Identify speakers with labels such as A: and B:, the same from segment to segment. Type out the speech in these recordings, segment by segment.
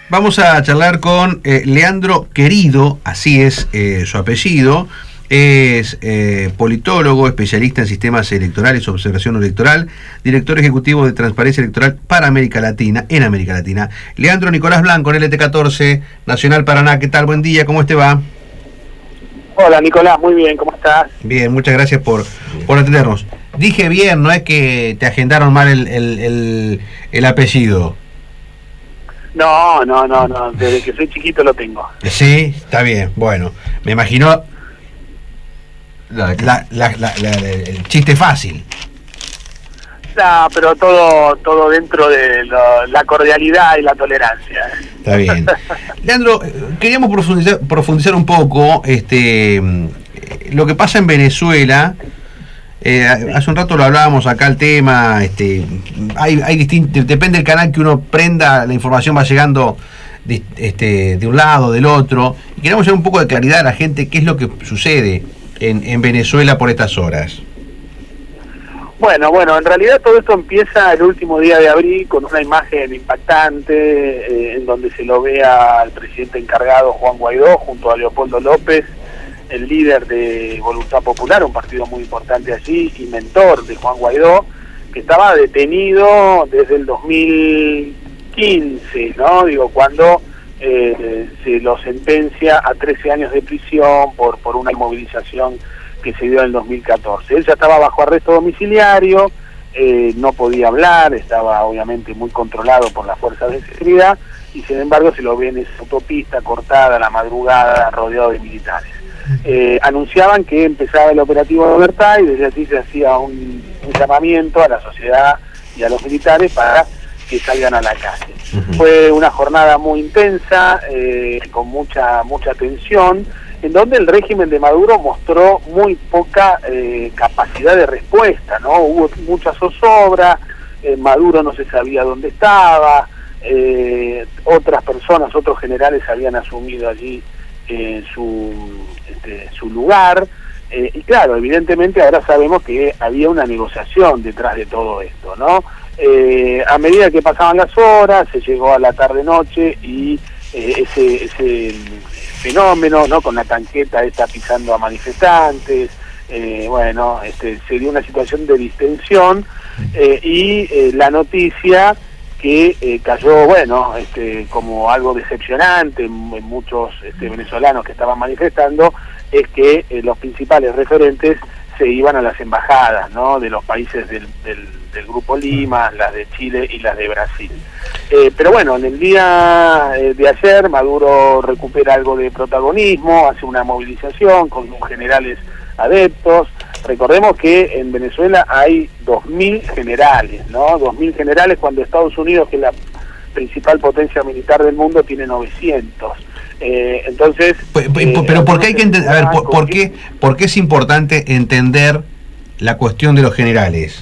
A: Vamos a charlar con Leandro Querido, así es su apellido. Es politólogo, especialista en sistemas electorales, observación electoral, director ejecutivo de Transparencia Electoral para América Latina, en América Latina. Leandro Nicolás Blanco, en LT14, Nacional Paraná. ¿Qué tal? Buen día, ¿cómo te va?
B: Hola Nicolás, muy bien, ¿cómo estás?
A: Bien, muchas gracias por atendernos. Dije bien, no es que te agendaron mal el apellido.
B: No, desde que soy chiquito lo tengo.
A: Sí, está bien, bueno, me imagino el chiste fácil.
B: No, pero todo dentro de la cordialidad y la tolerancia.
A: Está bien. Leandro, queríamos profundizar un poco lo que pasa en Venezuela. Hace un rato lo hablábamos acá el tema, hay distintos, depende del canal que uno prenda, la información va llegando de un lado, del otro, y queremos dar un poco de claridad a la gente qué es lo que sucede en Venezuela por estas horas.
B: Bueno, en realidad todo esto empieza el último día de abril con una imagen impactante en donde se lo ve al presidente encargado Juan Guaidó junto a Leopoldo López, el líder de Voluntad Popular, un partido muy importante allí, y mentor de Juan Guaidó, que estaba detenido desde el 2015, ¿no? Cuando se lo sentencia a 13 años de prisión por una movilización que se dio en el 2014. Él ya estaba bajo arresto domiciliario, no podía hablar, estaba obviamente muy controlado por las fuerzas de seguridad, y sin embargo se lo ve en esa autopista cortada a la madrugada, rodeado de militares. Anunciaban que empezaba el operativo de Libertad y desde allí se hacía un llamamiento a la sociedad y a los militares para que salgan a la calle. Fue una jornada muy intensa, con mucha tensión, en donde el régimen de Maduro mostró muy poca capacidad de respuesta, ¿no? Hubo mucha zozobra, Maduro no se sabía dónde estaba, otras personas, otros generales habían asumido allí su lugar, y claro, evidentemente ahora sabemos que había una negociación detrás de todo esto, ¿no? A medida que pasaban las horas, se llegó a la tarde-noche y ese fenómeno, ¿no? Con la tanqueta esta pisando a manifestantes, se dio una situación de distensión y la noticia que cayó, como algo decepcionante en muchos venezolanos que estaban manifestando, es que los principales referentes se iban a las embajadas, ¿no? De los países del Grupo Lima, las de Chile y las de Brasil. Pero bueno, en el día de ayer Maduro recupera algo de protagonismo, hace una movilización con generales adeptos. Recordemos que en Venezuela hay 2.000 generales, ¿no? 2.000 generales cuando Estados Unidos, que es la principal potencia militar del mundo, tiene 900. Entonces...
A: Pero ¿por qué hay que entender? A ver, ¿por qué es importante entender la cuestión de los generales?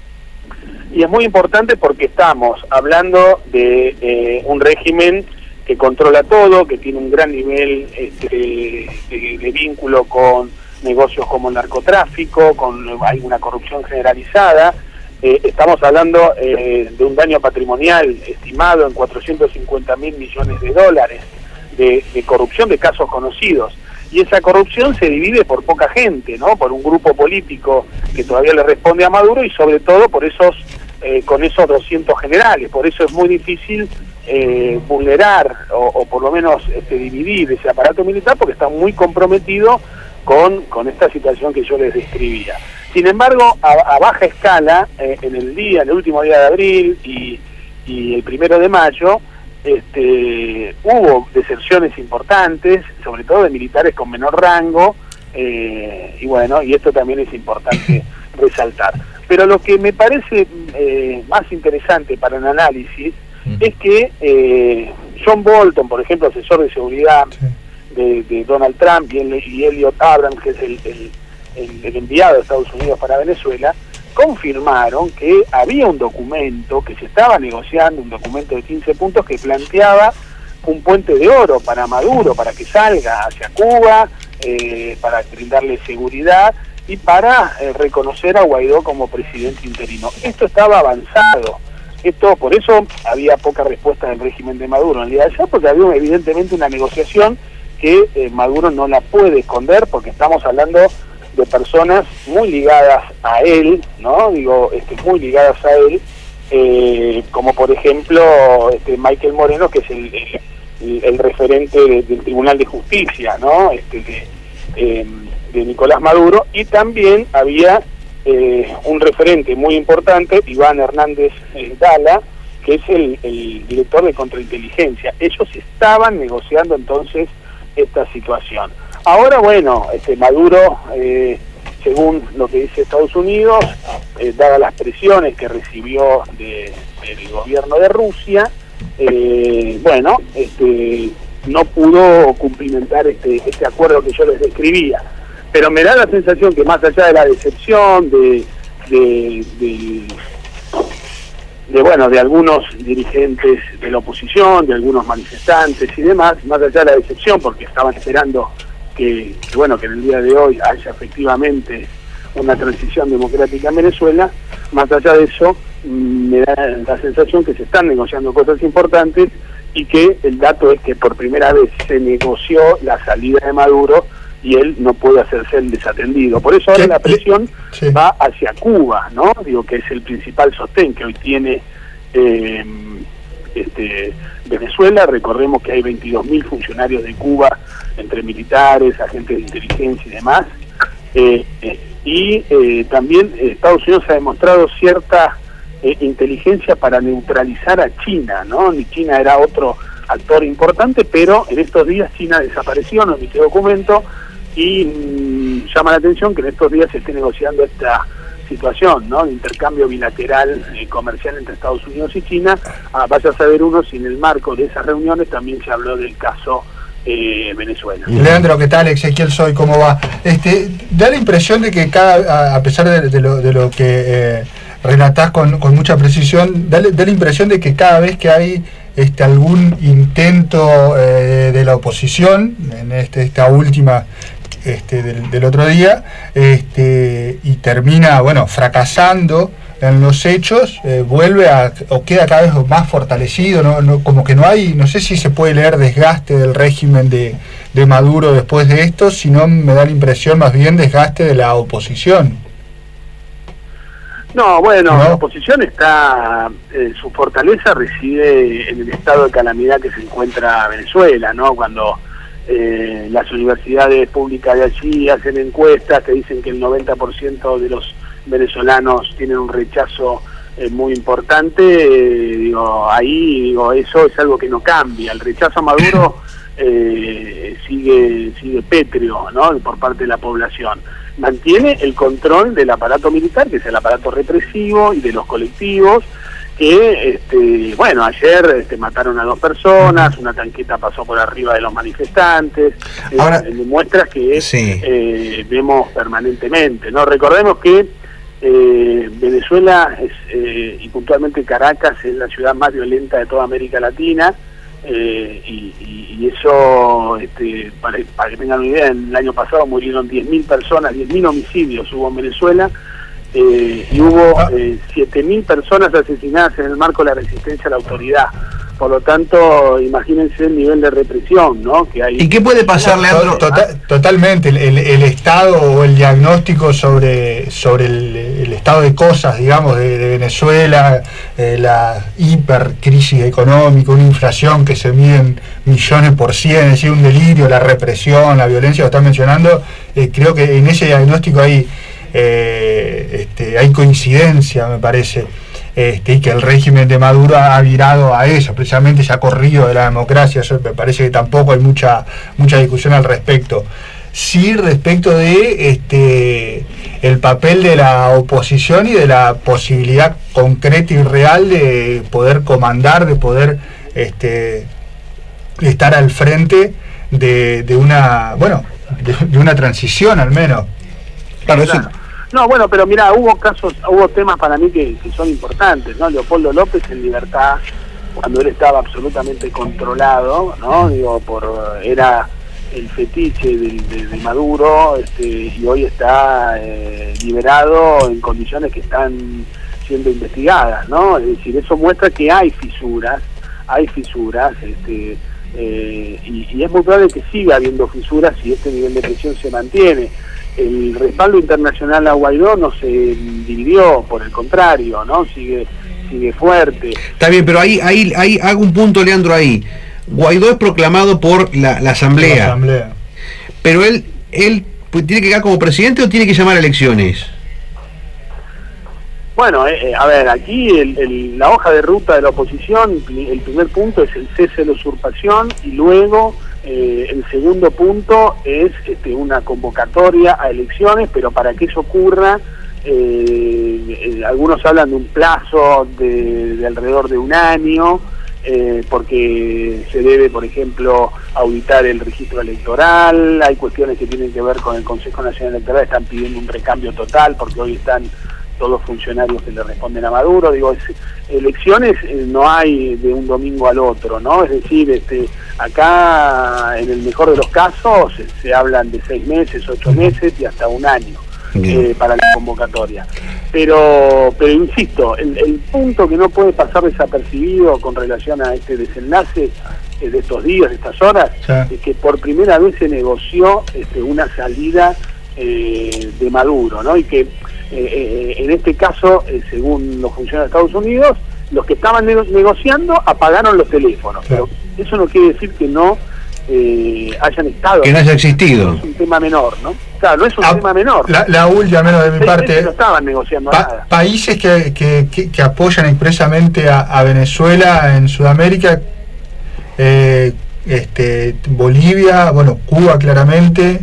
B: Y es muy importante porque estamos hablando de un régimen que controla todo, que tiene un gran nivel de vínculo con negocios como el narcotráfico, hay una corrupción generalizada. Estamos hablando de un daño patrimonial estimado en 450.000 millones de dólares de corrupción, de casos conocidos. Y esa corrupción se divide por poca gente, ¿no? Por un grupo político que todavía le responde a Maduro y sobre todo por con esos 200 generales. Por eso es muy difícil vulnerar o por lo menos dividir ese aparato militar, porque está muy comprometido con esta situación que yo les describía. Sin embargo, a baja escala, en el último día de abril y el 1 de mayo, hubo deserciones importantes, sobre todo de militares con menor rango, y esto también es importante resaltar. Pero lo que me parece más interesante para el análisis es que John Bolton, por ejemplo, asesor de seguridad de Donald Trump, y Elliot Abrams, que es el enviado de Estados Unidos para Venezuela, confirmaron que había un documento que se estaba negociando, un documento de 15 puntos que planteaba un puente de oro para Maduro, para que salga hacia Cuba, para brindarle seguridad y para reconocer a Guaidó como presidente interino. Esto estaba avanzado. Esto, por eso había poca respuesta del régimen de Maduro en el día de ayer, porque había evidentemente una negociación que Maduro no la puede esconder, porque estamos hablando de personas muy ligadas a él, ¿no? Muy ligadas a él, como por ejemplo Michael Moreno, que es el referente del Tribunal de Justicia, ¿no? De Nicolás Maduro, y también había un referente muy importante, Iván Hernández Dala, que es el director de contrainteligencia. Ellos estaban negociando entonces esta situación. Ahora, bueno, Maduro, según lo que dice Estados Unidos, dadas las presiones que recibió del gobierno de Rusia, no pudo cumplimentar este acuerdo que yo les describía. Pero me da la sensación que más allá de la decepción de algunos dirigentes de la oposición, de algunos manifestantes y demás, más allá de la decepción, porque estaban esperando que en el día de hoy haya efectivamente una transición democrática en Venezuela, más allá de eso, me da la sensación que se están negociando cosas importantes y que el dato es que por primera vez se negoció la salida de Maduro y él no puede hacerse el desatendido. Por eso ahora la presión va hacia Cuba, ¿no? Que es el principal sostén que hoy tiene Venezuela. Recordemos que hay 22.000 funcionarios de Cuba, entre militares, agentes de inteligencia y demás. También Estados Unidos ha demostrado cierta inteligencia para neutralizar a China, ¿no? China era otro actor importante, pero en estos días China desapareció, no emitió documento, y llama la atención que en estos días se esté negociando esta situación, ¿no? De intercambio bilateral comercial entre Estados Unidos y China. Vaya a saber uno si en el marco de esas reuniones también se habló del caso Venezuela.
C: Leandro, ¿qué tal? Ezequiel Soy, ¿cómo va? Da la impresión de que a pesar de lo que relatás con mucha precisión, da la impresión de que cada vez que hay algún intento de la oposición, en esta última del otro día, y termina, fracasando en los hechos, vuelve o queda cada vez más fortalecido, como que no hay, no sé si se puede leer desgaste del régimen de Maduro después de esto, sino me da la impresión más bien desgaste de la oposición.
B: No, la oposición está, su fortaleza reside en el estado de calamidad que se encuentra Venezuela, ¿no? Cuando las universidades públicas de allí hacen encuestas que dicen que el 90% de los venezolanos tienen un rechazo muy importante, eso es algo que no cambia. El rechazo a Maduro sigue pétreo, ¿no? Por parte de la población. Mantiene el control del aparato militar, que es el aparato represivo, y de los colectivos, que ayer mataron a 2 personas, una tanqueta pasó por arriba de los manifestantes. Ahora muestras que vemos permanentemente, ¿no? Recordemos que Venezuela y puntualmente Caracas es la ciudad más violenta de toda América Latina, y eso, para que tengan una idea, en el año pasado murieron 10.000 personas, 10.000 homicidios hubo en Venezuela, y hubo 7.000 personas asesinadas en el marco de la resistencia a la autoridad. Por lo tanto, imagínense el nivel de represión, ¿no? Que hay.
A: ¿Y qué puede pasar, Leandro?
C: Totalmente, el estado o el diagnóstico sobre el estado de cosas, digamos, de Venezuela, la hipercrisis económica, una inflación que se mide en millones por cien, es decir, un delirio, la represión, la violencia, lo están mencionando. Creo que en ese diagnóstico hay coincidencia, me parece. Y que el régimen de Maduro ha virado a eso, precisamente se ha corrido de la democracia. Eso me parece que tampoco hay mucha discusión al respecto. Sí, respecto de el papel de la oposición y de la posibilidad concreta y real de poder comandar, de poder estar al frente de una transición al menos.
A: Claro, eso.
B: No, pero mira, hubo temas para mí que son importantes, ¿no? Leopoldo López en libertad, cuando él estaba absolutamente controlado, ¿no? Era el fetiche de Maduro, y hoy está liberado en condiciones que están siendo investigadas, ¿no? Es decir, eso muestra que hay fisuras, y es muy probable que siga habiendo fisuras si este nivel de presión se mantiene. El respaldo internacional a Guaidó no se dividió, por el contrario, ¿no? Sigue fuerte.
A: Está bien, pero ahí hago un punto, Leandro, ahí. Guaidó es proclamado por la Asamblea. Pero él pues, ¿tiene que quedar como presidente o tiene que llamar a elecciones?
B: Bueno, a ver, aquí la hoja de ruta de la oposición, el primer punto es el cese de la usurpación y luego el segundo punto es una convocatoria a elecciones, pero para que eso ocurra, algunos hablan de un plazo de alrededor de un año, porque se debe, por ejemplo, auditar el registro electoral, hay cuestiones que tienen que ver con el Consejo Nacional Electoral, están pidiendo un recambio total, porque hoy están todos funcionarios que le responden a Maduro. Digo, elecciones no hay de un domingo al otro, ¿no? Es decir, acá en el mejor de los casos se hablan de 6 meses, 8 meses y hasta un año para la convocatoria. Pero insisto, el punto que no puede pasar desapercibido con relación a este desenlace de estos días, de estas horas, es que por primera vez se negoció una salida de Maduro, ¿no? Y que en este caso, según los funcionarios de Estados Unidos, los que estaban negociando apagaron los teléfonos. Pero eso no quiere decir que no hayan estado. Que
A: no haya existido.
B: No es un tema menor, ¿no? Claro, no es un tema menor.
C: La última, menos de mi parte.
B: No estaban negociando nada.
C: Países que apoyan expresamente a Venezuela en Sudamérica, Bolivia, bueno, Cuba claramente.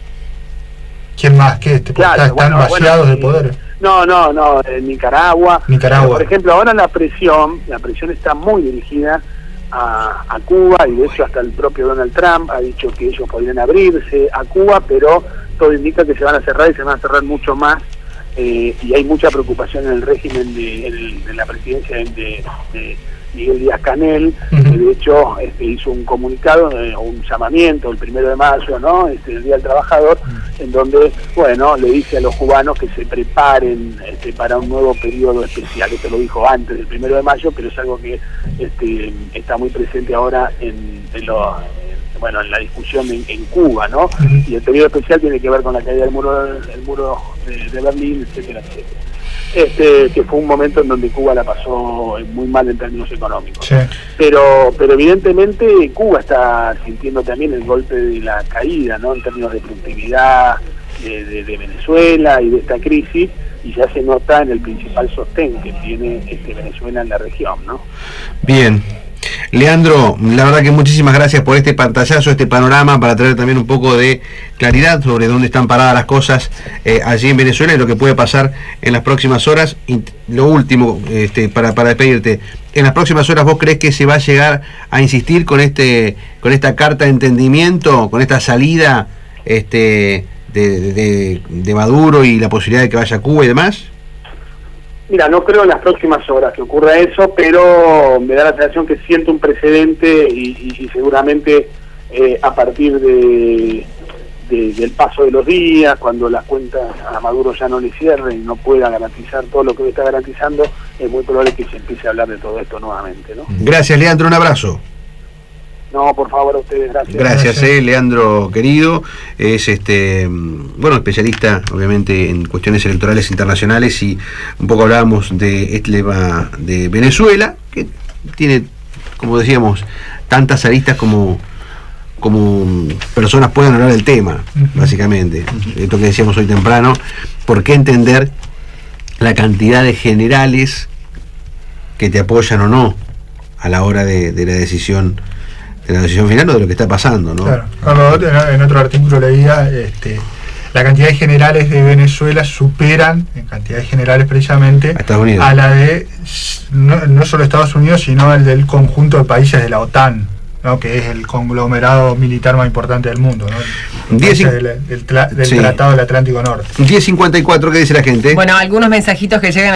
C: ¿Quién más? ¿Qué?
B: Claro,
C: están vaciados de poder.
B: No, Nicaragua.
C: Por
B: ejemplo, ahora la presión está muy dirigida a Cuba, y de hecho hasta el propio Donald Trump ha dicho que ellos podrían abrirse a Cuba, pero todo indica que se van a cerrar y se van a cerrar mucho más, y hay mucha preocupación en el régimen de la presidencia de Miguel Díaz-Canel, que de hecho hizo un comunicado, un llamamiento el 1 de mayo, ¿no? El Día del Trabajador, en donde, bueno, le dice a los cubanos que se preparen para un nuevo periodo especial. Esto lo dijo antes del 1 de mayo, pero es algo que está muy presente ahora en la discusión en Cuba, ¿no? Y el periodo especial tiene que ver con la caída del muro de Berlín, etcétera, etcétera. Que fue un momento en donde Cuba la pasó muy mal en términos económicos. Sí. Pero evidentemente Cuba está sintiendo también el golpe de la caída, ¿no? En términos de productividad de Venezuela y de esta crisis, y ya se nota en el principal sostén que tiene Venezuela en la región, ¿no?
A: Bien. Leandro, la verdad que muchísimas gracias por este pantallazo, este panorama, para traer también un poco de claridad sobre dónde están paradas las cosas allí en Venezuela y lo que puede pasar en las próximas horas. Y lo último, para despedirte, en las próximas horas, ¿vos crees que se va a llegar a insistir con esta carta de entendimiento, con esta salida de Maduro y la posibilidad de que vaya a Cuba y demás?
B: Mira, no creo en las próximas horas que ocurra eso, pero me da la sensación que siento un precedente y seguramente a partir del paso de los días, cuando las cuentas a Maduro ya no le cierren y no pueda garantizar todo lo que hoy está garantizando, es muy probable que se empiece a hablar de todo esto nuevamente, ¿no?
A: Gracias, Leandro, un abrazo.
B: No, por favor, a ustedes, gracias.
A: Gracias, Leandro querido, es especialista obviamente en cuestiones electorales internacionales, y un poco hablábamos de este tema de Venezuela, que tiene, como decíamos, tantas aristas como personas puedan hablar del tema, básicamente. Esto que decíamos hoy temprano, ¿por qué entender la cantidad de generales que te apoyan o no a la hora de la decisión final o de lo que está pasando, ¿no?
C: Claro. En otro artículo leía la cantidad de generales de Venezuela superan en cantidades generales precisamente a la de no solo Estados Unidos, sino el del conjunto de países de la OTAN, ¿no? Que es el conglomerado militar más importante del mundo, ¿no? Del Tratado del Atlántico Norte.
A: 10:54, ¿qué dice la gente?
D: Bueno, algunos mensajitos que llegan